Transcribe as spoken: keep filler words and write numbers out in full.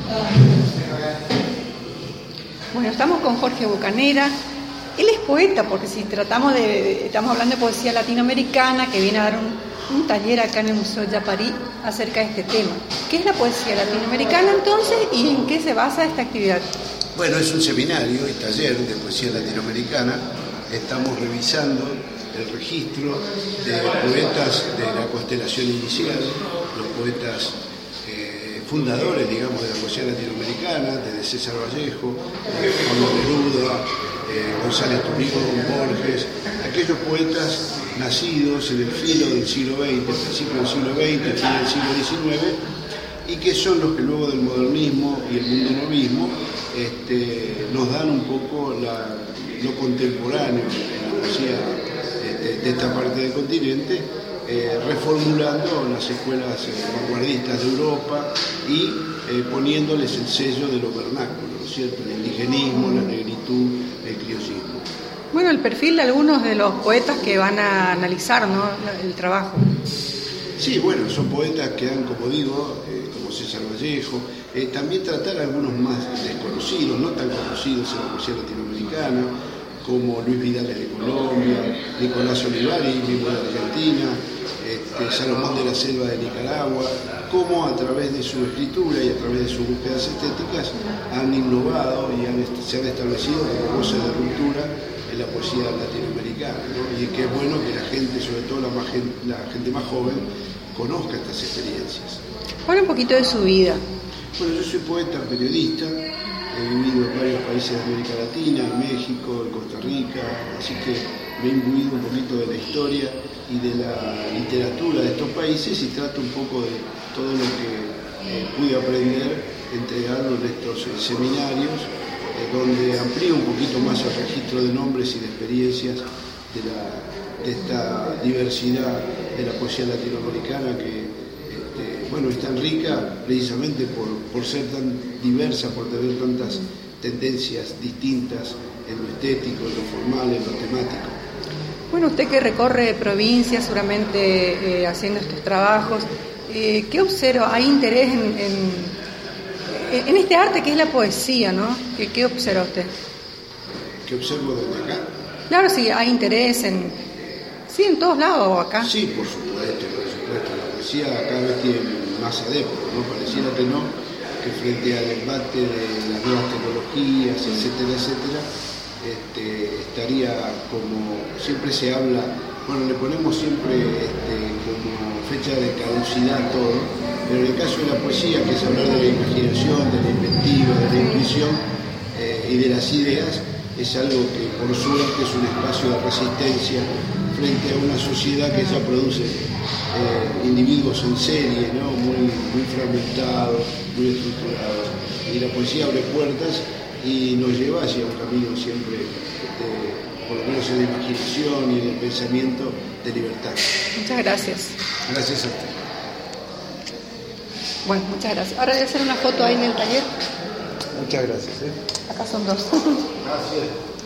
Bueno, estamos con Jorge Bucanera. Él es poeta, porque si tratamos de, estamos hablando de poesía latinoamericana, que viene a dar un, un taller acá en el Museo Yaparí acerca de este tema. ¿Qué es la poesía latinoamericana entonces y en qué se basa esta actividad? Bueno, es un seminario y taller de poesía latinoamericana. Estamos revisando el registro de poetas de la constelación inicial, los poetas eh, fundadores, digamos, de la poesía latinoamericana, desde César Vallejo, eh, Pablo Neruda, eh, González Turín, Borges, aquellos poetas nacidos en el filo del siglo veinte, principio del siglo veinte, fin del siglo diecinueve, y que son los que luego del modernismo y el mundo novismo este, nos dan un poco la, lo contemporáneo en la poesía este, de esta parte del continente, eh, reformulando las escuelas eh, vanguardistas de Europa y eh, poniéndoles el sello de lo vernáculo, ¿no es cierto? El indigenismo, la negritud, el criollismo. Bueno, el perfil de algunos de los poetas que van a analizar, ¿no?, el trabajo. Sí, bueno, son poetas que dan, como digo, eh, como César Vallejo, eh, también tratar a algunos más desconocidos, no tan conocidos en la poesía latinoamericana, como Luis Vidal de Colombia, Nicolás Olivari, mismo de Argentina, este, Salomón de la Selva de Nicaragua, cómo a través de su escritura y a través de sus búsquedas estéticas han innovado y han, se han establecido como voces de ruptura en la poesía latinoamericana, ¿no? Y que es bueno que la gente, sobre todo la, más gente, la gente más joven, conozca estas experiencias. Habla un poquito de su vida. Bueno, yo soy poeta, periodista, he vivido en varios países de América Latina, en México, en Costa Rica, así que me he imbuido un poquito de la historia y de la literatura de estos países y trato un poco de todo lo que eh, pude aprender, entregarlo en estos eh, seminarios, eh, donde amplío un poquito más el registro de nombres y de experiencias de, la, de esta diversidad de la poesía latinoamericana que este, bueno, es tan rica precisamente por, por ser tan diversa, por tener tantas tendencias distintas en lo estético, en lo formal, en lo temático. Bueno, usted que recorre provincias seguramente eh, haciendo estos trabajos, eh, ¿qué observa? ¿Hay interés en, en, en este arte que es la poesía, ¿no? ¿Qué, qué observa usted? ¿Qué observo desde acá? Claro, sí, hay interés en... Sí, en todos lados, o acá. Sí, por supuesto, por supuesto. La poesía cada vez tiene más adeptos, ¿no? Pareciera que no, que frente al embate de las nuevas tecnologías, etcétera, etcétera, este, estaría como, siempre se habla, bueno, le ponemos siempre este, como fecha de caducidad a todo, pero en el caso de la poesía, que es hablar de la imaginación, de la inventiva, de la intuición eh, y de las ideas, es algo que por suerte es un espacio de resistencia frente a una sociedad que ya produce eh, individuos en serie, ¿no? muy, muy fragmentados, muy estructurados. Y la poesía abre puertas y nos lleva hacia un camino siempre, de, por lo menos en la imaginación y en el pensamiento, de libertad. Muchas gracias. Gracias a usted. Bueno, muchas gracias. Ahora voy a hacer una foto ahí en el taller. Muchas gracias. ¿eh? Acá son dos. Gracias.